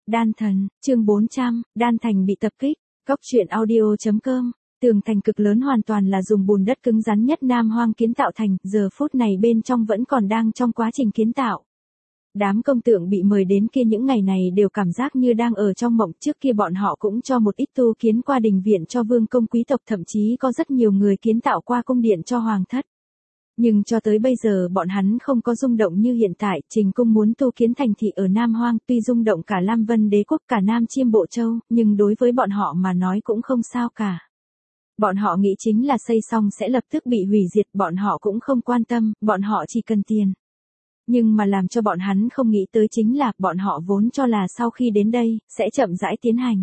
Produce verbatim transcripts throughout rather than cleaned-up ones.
Đan thần, chương bốn trăm, Đan thành bị tập kích. Cốc truyện audio chấm com. Tường thành cực lớn hoàn toàn là dùng bùn đất cứng rắn nhất Nam Hoang kiến tạo thành, giờ phút này bên trong vẫn còn đang trong quá trình kiến tạo. Đám công tượng bị mời đến kia những ngày này đều cảm giác như đang ở trong mộng, trước kia bọn họ cũng cho một ít tu kiến qua đình viện cho vương công quý tộc, thậm chí có rất nhiều người kiến tạo qua cung điện cho hoàng thất. Nhưng cho tới bây giờ bọn hắn không có rung động như hiện tại, Trình Cung muốn tu kiến thành thị ở Nam Hoang, tuy rung động cả Lam Vân Đế quốc, cả Nam Chiêm Bộ Châu, nhưng đối với bọn họ mà nói cũng không sao cả. Bọn họ nghĩ chính là xây xong sẽ lập tức bị hủy diệt, bọn họ cũng không quan tâm, bọn họ chỉ cần tiền. Nhưng mà làm cho bọn hắn không nghĩ tới chính là, bọn họ vốn cho là sau khi đến đây, sẽ chậm rãi tiến hành.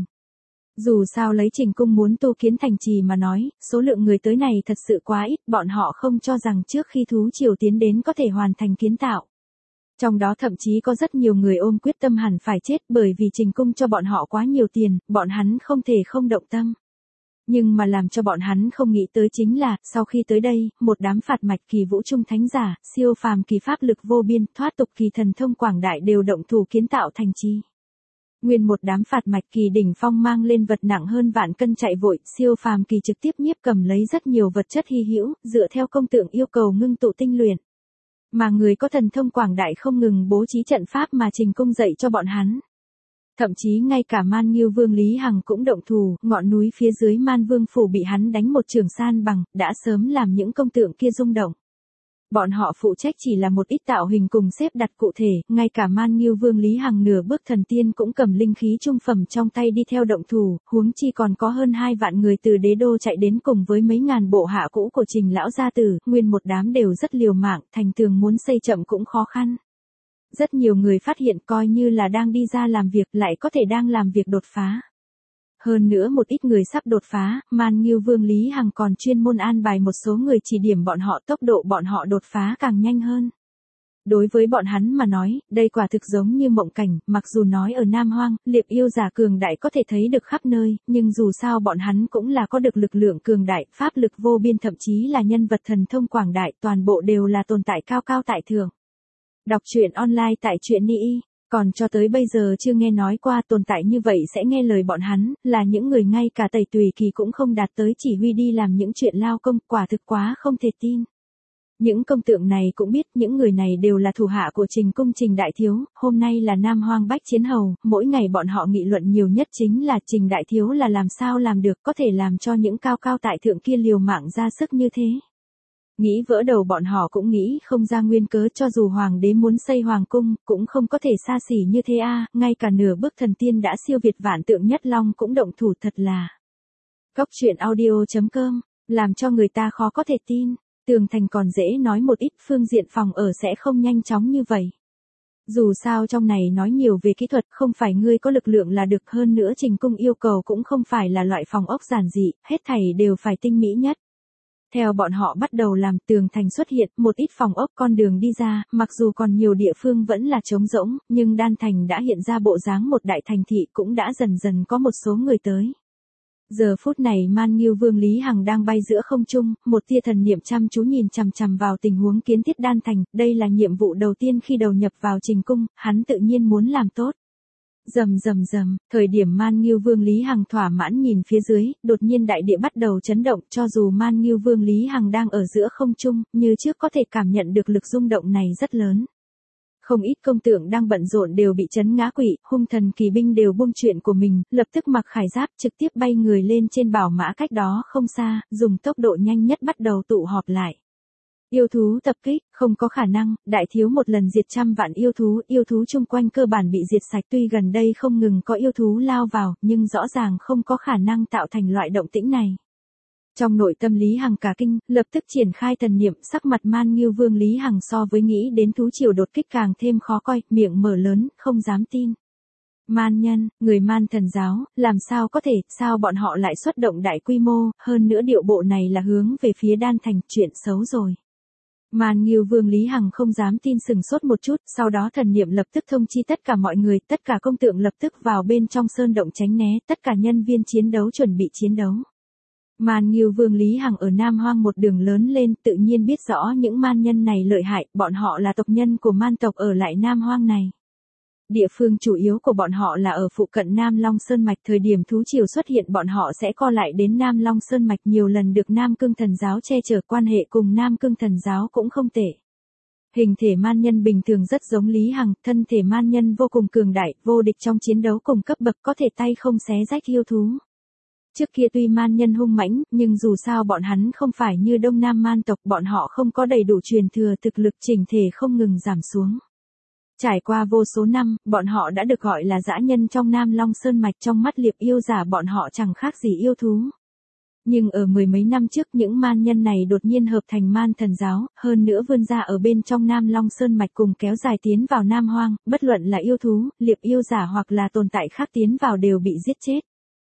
Dù sao lấy Trình Cung muốn tu kiến thành trì mà nói, số lượng người tới này thật sự quá ít, bọn họ không cho rằng trước khi thú triều tiến đến có thể hoàn thành kiến tạo. Trong đó thậm chí có rất nhiều người ôm quyết tâm hẳn phải chết bởi vì Trình Cung cho bọn họ quá nhiều tiền, bọn hắn không thể không động tâm. Nhưng mà làm cho bọn hắn không nghĩ tới chính là, sau khi tới đây, một đám phạt mạch kỳ vũ trung thánh giả, siêu phàm kỳ pháp lực vô biên, thoát tục kỳ thần thông quảng đại đều động thủ kiến tạo thành trì. Nguyên một đám phạt mạch kỳ đỉnh phong mang lên vật nặng hơn vạn cân chạy vội, siêu phàm kỳ trực tiếp nhiếp cầm lấy rất nhiều vật chất hy hữu, dựa theo công tượng yêu cầu ngưng tụ tinh luyện. Mà người có thần thông quảng đại không ngừng bố trí trận pháp mà Trình Cung dạy cho bọn hắn. Thậm chí ngay cả Man Nghiêu Vương Lý Hằng cũng động thủ, ngọn núi phía dưới Man Vương phủ bị hắn đánh một trường san bằng, đã sớm làm những công tượng kia rung động. Bọn họ phụ trách chỉ là một ít tạo hình cùng xếp đặt cụ thể, ngay cả Man Nghiêu Vương Lý Hằng nửa bước thần tiên cũng cầm linh khí trung phẩm trong tay đi theo động thủ, huống chi còn có hơn hai vạn người từ đế đô chạy đến cùng với mấy ngàn bộ hạ cũ của Trình lão gia tử, nguyên một đám đều rất liều mạng, thành tường muốn xây chậm cũng khó khăn. Rất nhiều người phát hiện coi như là đang đi ra làm việc lại có thể đang làm việc đột phá. Hơn nữa một ít người sắp đột phá, Man Nghiêu Vương Lý Hằng còn chuyên môn an bài một số người chỉ điểm bọn họ, tốc độ bọn họ đột phá càng nhanh hơn. Đối với bọn hắn mà nói, đây quả thực giống như mộng cảnh, mặc dù nói ở Nam Hoang, liệp yêu giả cường đại có thể thấy được khắp nơi, nhưng dù sao bọn hắn cũng là có được lực lượng cường đại, pháp lực vô biên, thậm chí là nhân vật thần thông quảng đại, toàn bộ đều là tồn tại cao cao tại thượng. Đọc truyện online tại truyện Ni, còn cho tới bây giờ chưa nghe nói qua tồn tại như vậy sẽ nghe lời bọn hắn, là những người ngay cả Tẩy Tùy Kỳ cũng không đạt tới chỉ huy đi làm những chuyện lao công, quả thực quá không thể tin. Những công tượng này cũng biết những người này đều là thủ hạ của Trình Cung Trình Đại Thiếu, hôm nay là Nam Hoang Bách Chiến Hầu, mỗi ngày bọn họ nghị luận nhiều nhất chính là Trình Đại Thiếu là làm sao làm được có thể làm cho những cao cao tại thượng kia liều mạng ra sức như thế. Nghĩ vỡ đầu bọn họ cũng nghĩ không ra nguyên cớ, cho dù hoàng đế muốn xây hoàng cung, cũng không có thể xa xỉ như thế a, à, ngay cả nửa bước thần tiên đã siêu việt vạn tượng nhất long cũng động thủ, thật là. Cốc truyện audio chấm com, làm cho người ta khó có thể tin, tường thành còn dễ nói một ít, phương diện phòng ở sẽ không nhanh chóng như vậy. Dù sao trong này nói nhiều về kỹ thuật, không phải ngươi có lực lượng là được, hơn nữa Trình Cung yêu cầu cũng không phải là loại phòng ốc giản dị, hết thảy đều phải tinh mỹ nhất. Theo bọn họ bắt đầu làm, tường thành xuất hiện, một ít phòng ốc, con đường đi ra, mặc dù còn nhiều địa phương vẫn là trống rỗng, nhưng Đan thành đã hiện ra bộ dáng một đại thành thị, cũng đã dần dần có một số người tới. Giờ phút này Man Nghiêu Vương Lý Hằng đang bay giữa không trung, một tia thần niệm chăm chú nhìn chằm chằm vào tình huống kiến thiết Đan thành, đây là nhiệm vụ đầu tiên khi đầu nhập vào Trình Cung, hắn tự nhiên muốn làm tốt. Rầm rầm rầm, thời điểm Man Nghiêu Vương Lý Hằng thỏa mãn nhìn phía dưới, đột nhiên đại địa bắt đầu chấn động, cho dù Man Nghiêu Vương Lý Hằng đang ở giữa không trung, như trước có thể cảm nhận được lực rung động này rất lớn. Không ít công tượng đang bận rộn đều bị chấn ngã quỵ, hung thần kỳ binh đều buông chuyện của mình, lập tức mặc khải giáp trực tiếp bay người lên trên bảo mã cách đó không xa, dùng tốc độ nhanh nhất bắt đầu tụ họp lại. Yêu thú tập kích, không có khả năng, Đại Thiếu một lần diệt trăm vạn yêu thú, yêu thú chung quanh cơ bản bị diệt sạch, tuy gần đây không ngừng có yêu thú lao vào, nhưng rõ ràng không có khả năng tạo thành loại động tĩnh này. Trong nội tâm Lý Hằng cả kinh, lập tức triển khai thần niệm, sắc mặt Man Nghiêu Vương Lý Hằng so với nghĩ đến thú triều đột kích càng thêm khó coi, miệng mở lớn, không dám tin. Man nhân, người Man thần giáo, làm sao có thể, sao bọn họ lại xuất động đại quy mô, hơn nữa điệu bộ này là hướng về phía Đan thành, chuyện xấu rồi. Man Nghiêu Vương Lý Hằng không dám tin, sừng sốt một chút, sau đó thần niệm lập tức thông chi tất cả mọi người, tất cả công tượng lập tức vào bên trong sơn động tránh né, tất cả nhân viên chiến đấu chuẩn bị chiến đấu. Man Nghiêu Vương Lý Hằng ở Nam Hoang một đường lớn lên, tự nhiên biết rõ những man nhân này lợi hại, bọn họ là tộc nhân của man tộc ở lại Nam Hoang này. Địa phương chủ yếu của bọn họ là ở phụ cận Nam Long Sơn Mạch, thời điểm thú triều xuất hiện bọn họ sẽ co lại đến Nam Long Sơn Mạch, nhiều lần được Nam Cương Thần giáo che chở, quan hệ cùng Nam Cương Thần giáo cũng không tệ. Hình thể man nhân bình thường rất giống Lý Hằng, thân thể man nhân vô cùng cường đại, vô địch trong chiến đấu cùng cấp bậc, có thể tay không xé rách yêu thú. Trước kia tuy man nhân hung mãnh, nhưng dù sao bọn hắn không phải như Đông Nam man tộc, bọn họ không có đầy đủ truyền thừa, thực lực chỉnh thể không ngừng giảm xuống. Trải qua vô số năm, bọn họ đã được gọi là dã nhân trong Nam Long Sơn Mạch, trong mắt liệp yêu giả bọn họ chẳng khác gì yêu thú. Nhưng ở mười mấy năm trước những man nhân này đột nhiên hợp thành man thần giáo, hơn nữa vươn ra ở bên trong Nam Long Sơn Mạch cùng kéo dài tiến vào Nam Hoang, bất luận là yêu thú, liệp yêu giả hoặc là tồn tại khác tiến vào đều bị giết chết.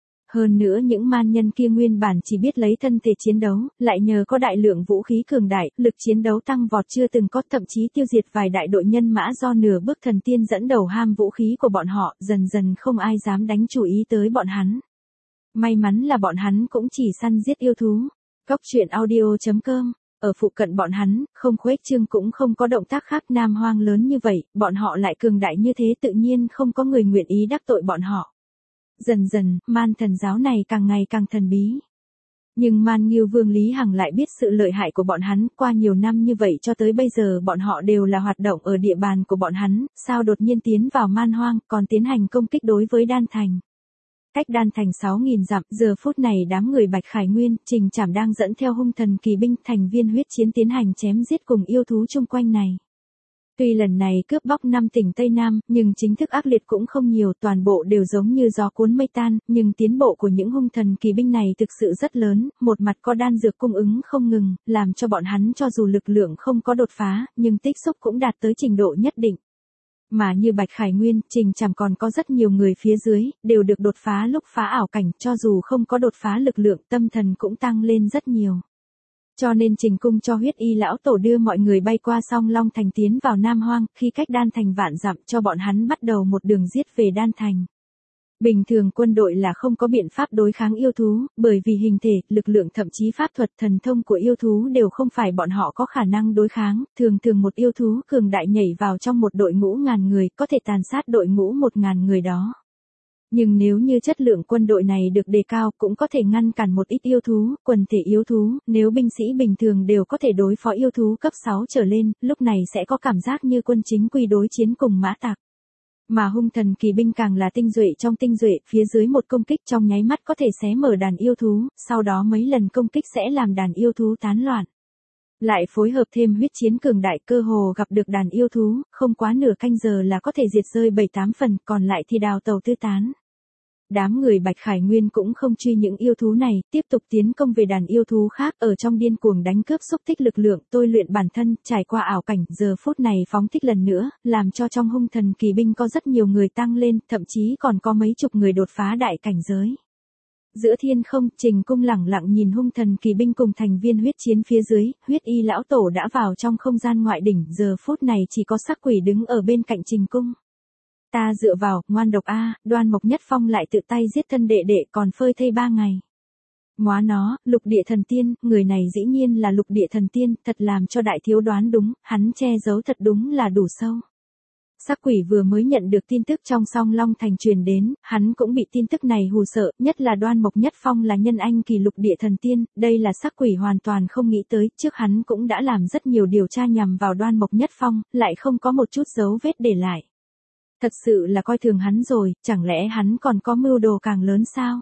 Hơn nữa những man nhân kia nguyên bản chỉ biết lấy thân thể chiến đấu, lại nhờ có đại lượng vũ khí cường đại, lực chiến đấu tăng vọt chưa từng có, thậm chí tiêu diệt vài đại đội nhân mã do nửa bước thần tiên dẫn đầu ham vũ khí của bọn họ, dần dần không ai dám đánh chú ý tới bọn hắn. May mắn là bọn hắn cũng chỉ săn giết yêu thú. Góc truyện audio chấm com. Ở phụ cận bọn hắn, không khuếch trương cũng không có động tác khác, Nam Hoang lớn như vậy, bọn họ lại cường đại như thế, tự nhiên không có người nguyện ý đắc tội bọn họ. Dần dần, man thần giáo này càng ngày càng thần bí. Nhưng Man Ngưu Vương Lý Hằng lại biết sự lợi hại của bọn hắn, qua nhiều năm như vậy cho tới bây giờ bọn họ đều là hoạt động ở địa bàn của bọn hắn, sao đột nhiên tiến vào man hoang, còn tiến hành công kích đối với Đan Thành. Cách Đan Thành sáu nghìn dặm, giờ phút này đám người Bạch Khải Nguyên, Trình Trảm đang dẫn theo hung thần kỳ binh, thành viên huyết chiến tiến hành chém giết cùng yêu thú chung quanh này. Tuy lần này cướp bóc năm tỉnh Tây Nam, nhưng chính thức ác liệt cũng không nhiều, toàn bộ đều giống như gió cuốn mây tan, nhưng tiến bộ của những hung thần kỳ binh này thực sự rất lớn, một mặt có đan dược cung ứng không ngừng, làm cho bọn hắn cho dù lực lượng không có đột phá, nhưng tích xúc cũng đạt tới trình độ nhất định. Mà như Bạch Khải Nguyên, Trình Trảm còn có rất nhiều người phía dưới, đều được đột phá lúc phá ảo cảnh, cho dù không có đột phá lực lượng, tâm thần cũng tăng lên rất nhiều. Cho nên Trình Cung cho huyết y lão tổ đưa mọi người bay qua song Long Thành tiến vào Nam Hoang, khi cách Đan Thành vạn dặm cho bọn hắn bắt đầu một đường giết về Đan Thành. Bình thường quân đội là không có biện pháp đối kháng yêu thú, bởi vì hình thể, lực lượng thậm chí pháp thuật thần thông của yêu thú đều không phải bọn họ có khả năng đối kháng, thường thường một yêu thú cường đại nhảy vào trong một đội ngũ ngàn người, có thể tàn sát đội ngũ một ngàn người đó. Nhưng nếu như chất lượng quân đội này được đề cao cũng có thể ngăn cản một ít yêu thú, quần thể yêu thú, nếu binh sĩ bình thường đều có thể đối phó yêu thú cấp sáu trở lên, lúc này sẽ có cảm giác như quân chính quy đối chiến cùng mã tặc. Mà hung thần kỳ binh càng là tinh duệ trong tinh duệ, phía dưới một công kích trong nháy mắt có thể xé mở đàn yêu thú, sau đó mấy lần công kích sẽ làm đàn yêu thú tán loạn. Lại phối hợp thêm huyết chiến cường đại, cơ hồ gặp được đàn yêu thú, không quá nửa canh giờ là có thể diệt rơi bảy tám phần, còn lại thì đào tàu tư tán. Đám người Bạch Khải Nguyên cũng không truy những yêu thú này, tiếp tục tiến công về đàn yêu thú khác, ở trong điên cuồng đánh cướp xúc tích lực lượng, tôi luyện bản thân, trải qua ảo cảnh, giờ phút này phóng thích lần nữa, làm cho trong hung thần kỳ binh có rất nhiều người tăng lên, thậm chí còn có mấy chục người đột phá đại cảnh giới. Giữa thiên không, Trình Cung lẳng lặng nhìn hung thần kỳ binh cùng thành viên huyết chiến phía dưới, huyết y lão tổ đã vào trong không gian ngoại đỉnh, giờ phút này chỉ có sắc quỷ đứng ở bên cạnh Trình Cung. Ta dựa vào, ngoan độc a, Đoan Mộc Nhất Phong lại tự tay giết thân đệ đệ còn phơi thây ba ngày. Móa nó, lục địa thần tiên, người này dĩ nhiên là lục địa thần tiên, thật làm cho đại thiếu đoán đúng, hắn che giấu thật đúng là đủ sâu. Sắc quỷ vừa mới nhận được tin tức trong song Long Thành truyền đến, hắn cũng bị tin tức này hù sợ, nhất là Đoan Mộc Nhất Phong là nhân anh kỳ lục địa thần tiên, đây là sắc quỷ hoàn toàn không nghĩ tới, trước hắn cũng đã làm rất nhiều điều tra nhằm vào Đoan Mộc Nhất Phong, lại không có một chút dấu vết để lại. Thật sự là coi thường hắn rồi, chẳng lẽ hắn còn có mưu đồ càng lớn sao?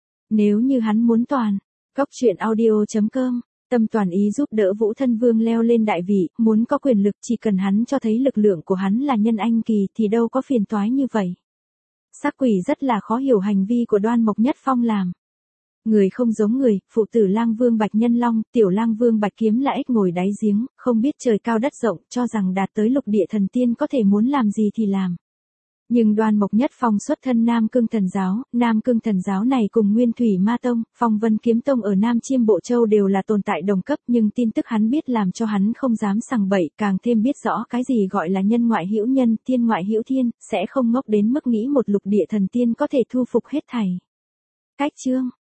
Nếu như hắn muốn toàn, góc truyện audio chấm com, tâm toàn ý giúp đỡ Vũ Thân Vương leo lên đại vị, muốn có quyền lực chỉ cần hắn cho thấy lực lượng của hắn là nhân anh kỳ thì đâu có phiền toái như vậy. Sắc quỷ rất là khó hiểu hành vi của Đoan Mộc Nhất Phong làm. Người không giống người, phụ tử Lang Vương Bạch Nhân Long, tiểu Lang Vương Bạch Kiếm là ếch ngồi đáy giếng, không biết trời cao đất rộng, cho rằng đạt tới lục địa thần tiên có thể muốn làm gì thì làm. Nhưng Đoan Mộc Nhất Phong xuất thân Nam Cương Thần giáo, Nam Cương Thần giáo này cùng Nguyên Thủy Ma Tông, Phong Vân Kiếm Tông ở Nam Chiêm Bộ Châu đều là tồn tại đồng cấp, nhưng tin tức hắn biết làm cho hắn không dám sằng bậy, càng thêm biết rõ cái gì gọi là nhân ngoại hữu nhân, thiên ngoại hữu thiên, sẽ không ngốc đến mức nghĩ một lục địa thần tiên có thể thu phục hết thảy. Cách chương